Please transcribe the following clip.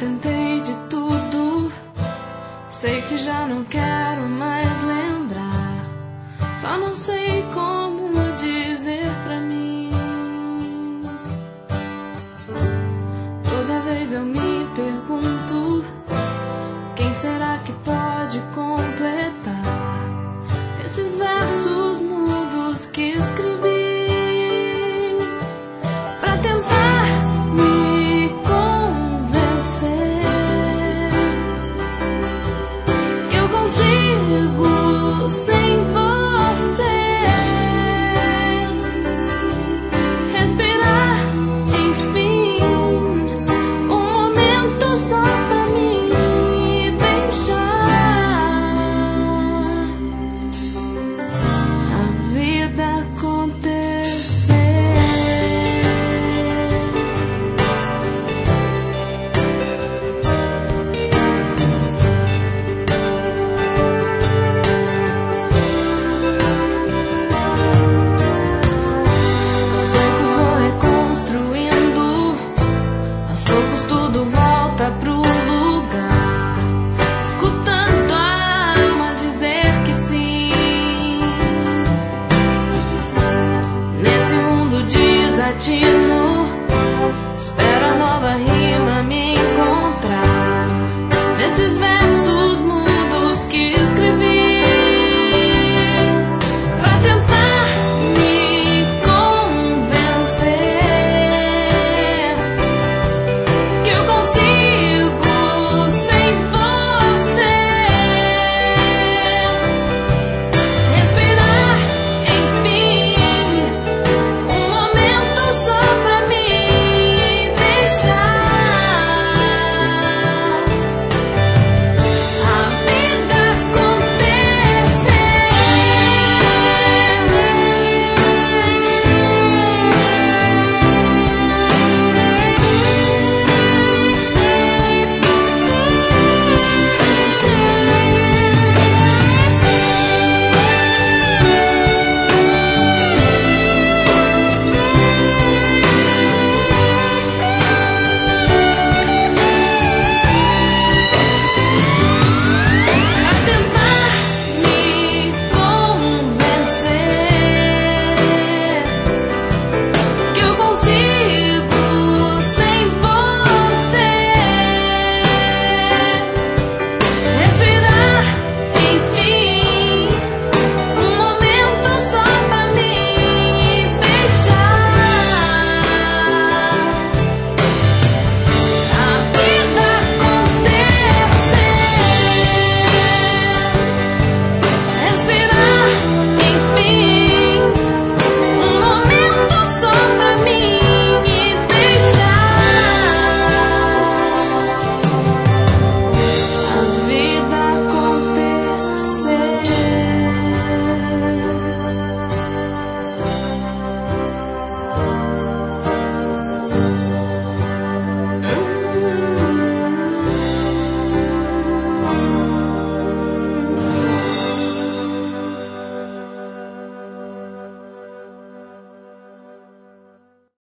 tentei de tudo, sei que já não quero mais lembrar. Só não sei como dizer pra mim. Toda vez eu me pergunto, quem será que pode completar esses versos mudos que escrevi? Sem você respirar, enfim, um momento só pra mim deixar a vida acontecer. Tudo volta pro lugar, escutando a alma dizer que sim. Nesse mundo desativo